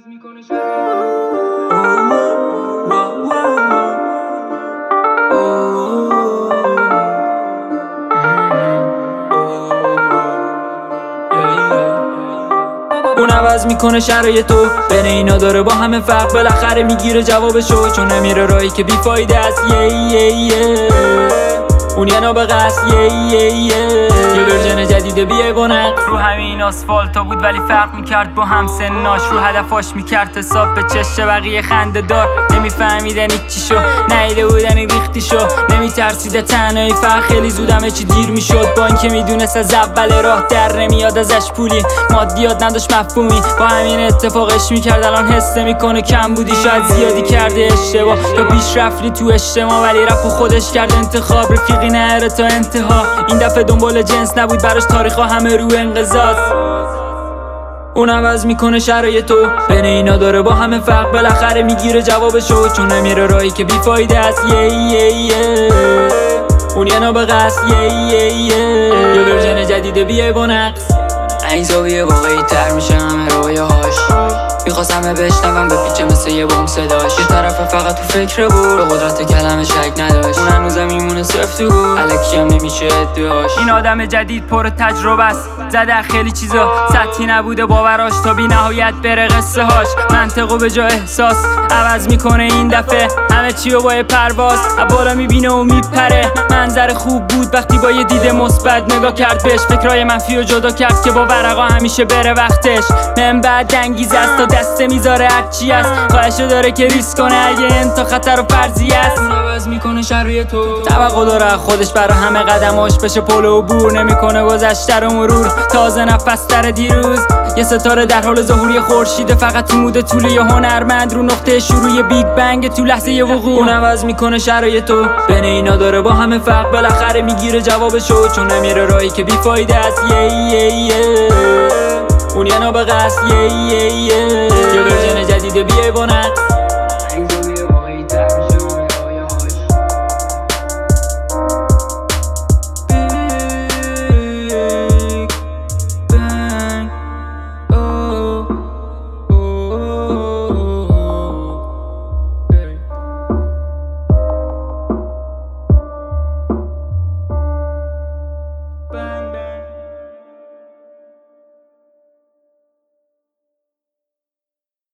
میکنه اون عوض میکنه شرایطو بین اینا داره با همه فرق بالاخره میگیره جوابشو چون نمیره راهی که بیفایده است اون یه نابغه است یه ورژن جدیده بیای با نقص رو همین آسفالتا بود ولی فرق میکرد با هم سناش رو هدفاش میکرد حساب به چشه بقیه خنده دار نمیفهمیدن چی شو نیده بودن ریختی شو نمیترسیده تنهایی فرق خیلی زود همه چی دیر میشد با اینکه میدونست از اول راه در نمیاد ازش پولی مادیات نداشت مفهومی با همین اتفاقش میکرد الان حس میکنه کم بودی شاید زیادی کرده اشتباه تا پیش رفتی تو اجتماع ولی رفت خودش کرد انتخاب رفیقی نره تا انتها این دفعه دنبال جنس نبود براش تاریخ همه رو انقضاض اون عوض میکنه شرایطو بین اینا داره با همه فرق بالاخره میگیره جوابشو چون نمیره راهی که بیفایده است اون یه نابغه است یه ورژن جدیده بیای با نقص این زاویه واقعی تر میشه همه رویاهاش میخواست همه بشنون بپیچه مثل یه بوم صداش یه طرف فقط تو فکر بود به قدرت کلمه شک نداشت اون هنوزم میمونه صرف تو بود الکی هم نمیشه ادعاش این آدم جدید پر تجربه است زده خیلی چیزا سطحی نبوده باوراش تا بی نهایت بره قصه هاش منطقو به جا احساس عوض میکنه این دفعه همه چیو با پرواز بالا میبینه و میپره منظر خوب بود وقتی با یه دید مثبت نگاه کرد بهش فکرای منفی رو جدا کرد که با ورقا همیشه بره وقتش من بعد انگیزه است تا دسته میذاره هرچی است خواهشو داره که ریسک کنه اگه انتا خطر و فرضی است عوض میکنه شرایطو توقع داره خودش برا همه قدماش بشه پل و عبور نمیکنه گذشته رو مرور تازه نفس تر دیروز یه ستاره در حال ظهور خورشید فقط تو موده طول یه هنرمند رو نقطه شروع بیگ بنگ تو لحظه یه وقوع اون عوض میکنه شرایطو بین اینا داره با همه فرق بالاخره میگیره جوابشو چون نمیره راهی که بیفایده است اون یه نابغه است یه ورژن جدیده بیای با نقص